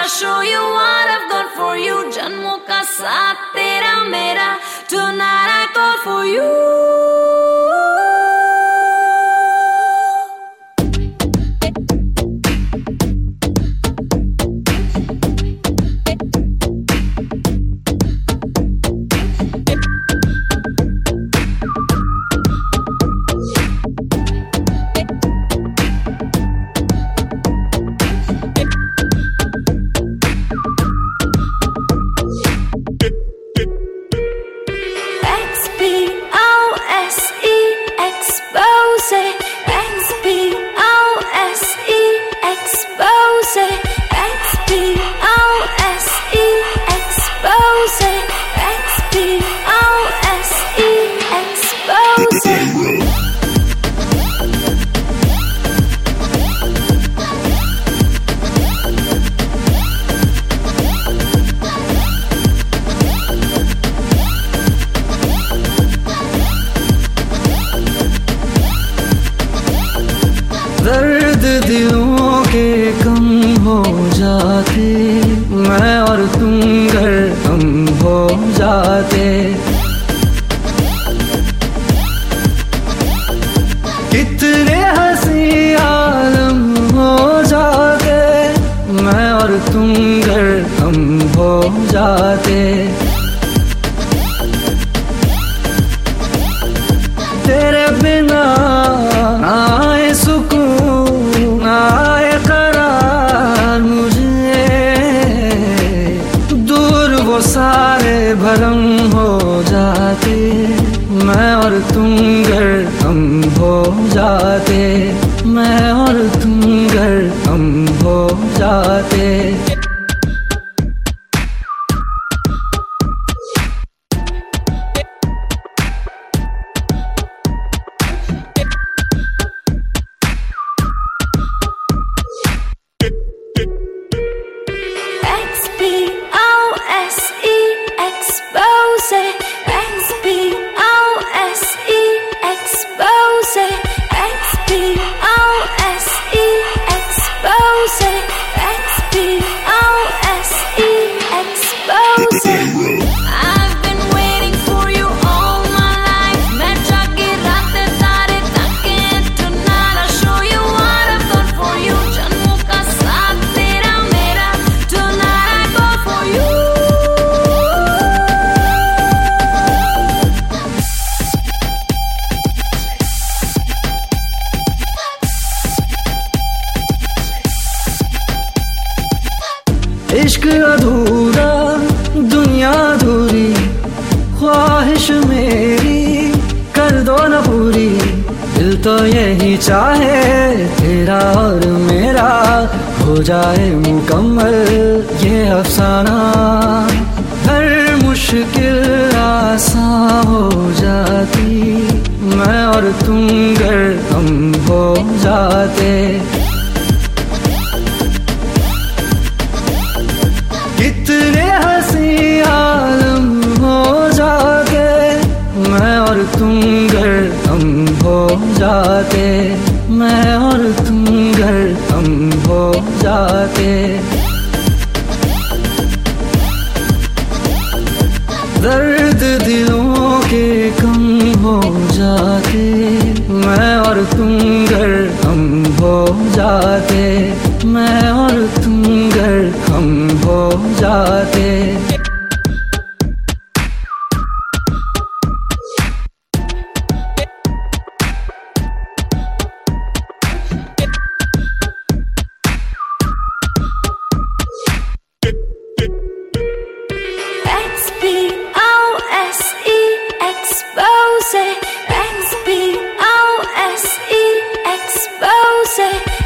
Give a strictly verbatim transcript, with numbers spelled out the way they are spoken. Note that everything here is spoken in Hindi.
I'll show you what I've done for you. जन्मों का साथ तेरा मेरा, tonight I call for you. दर्द दिलों के कम हो जाते, मैं और तुम घर हम हो जाते। कितने हंसी आलम हो जाते, मैं और तुम घर हम हो जाते। तेरे बिना ना आए सुकून, ना आए करार मुझे, दूर वो सारे भरम हो जाते, मैं और तुम घर हम हो जाते, मैं और तुम घर हम हो जाते। इश्क अधूरा, दुनिया अधूरी, ख्वाहिश मेरी कर दो न पूरी। दिल तो यही चाहे तेरा और मेरा हो जाए मुकम्मल ये अफसाना। हर मुश्किल आसान हो जाती, मैं और तुम घर हम हो जाते। कितने हंसी आलम हो जाते, मैं और तुम घर हम हो जाते, मैं और तुम घर हम हो जाते। दर्द दिलों के कम हो जाते, मैं और तुम घर हम हो जाते, मैं और तुम घर हम हो जाते। Expose it, X B O S E, expose it.